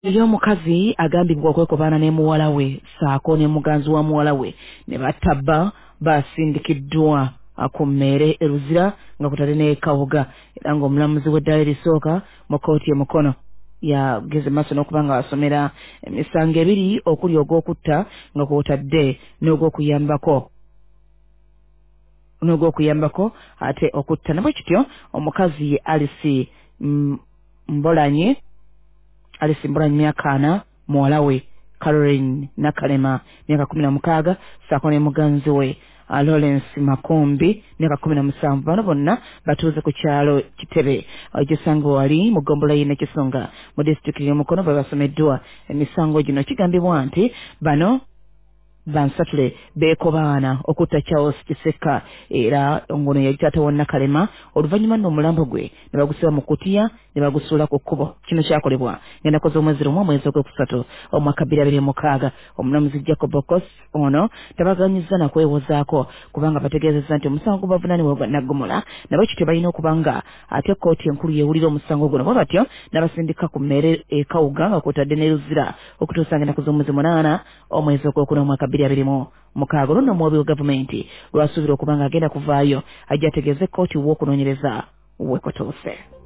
Iyo mukazi agambibwa okwekobaana ne muwala we saako ne muganzi wa muwala we ne batabba basindikiddwa ku mmeere e Luzira nga kutali ne Kawoga era ng'omulamuzi w'eddaala erisooka mu kkooti e Mukono yageze maaso n'okuba nga basomera emisango ebiri okuli ogw'okutta nga kw'otadde n'ogw'okuyambako ate okutta nabwe kityo omukazi Alice Mbolanyi myaka 4 muwala we Caroline Nakalema myaka 16 saako ne muganzi we Lawrence Makombi myaka 17. Bano bonna batuuze ku kyalo Kitebe ekisango wali mu Gombola y'e Nakisonga mu disitulikiti y'e Mukono bwe basomeddwa emisango gino. Kigambibwa nti bano bansatule beekobaana okutta Charles Kiseka era ngono yali taata wa Nakalema. Oluvannyuma nno omulambo gwe ne bagusiba mu kutiya ne bagusuula ku kkubo. Kino kyakolebwa ng'ennaku z'omwezi lumu omwezi ogw'okusatu omwaka 2026. Omulamuzi Jacob Okos ono tabaganyizza na kwewozaako kubanga bategeezezza nti omusango gubavunaanibwa gwa naggomola nabo kityo balina okuba nga ate kkooti enkulu yeewulira omusango guno bwe batyo n'abasindika ku mmeere e Kawuga nga kw'otadde ne Luzira okutuusa ng'ennaku z'omwezi 8 omwezi ogwokuna omwaka 2026. Luno omuwabi wa gavumenti lwasuubira okuba nga agenda kuvaayo ajja ategeeze kkooti w'okunoonyereza w'ekutuuse.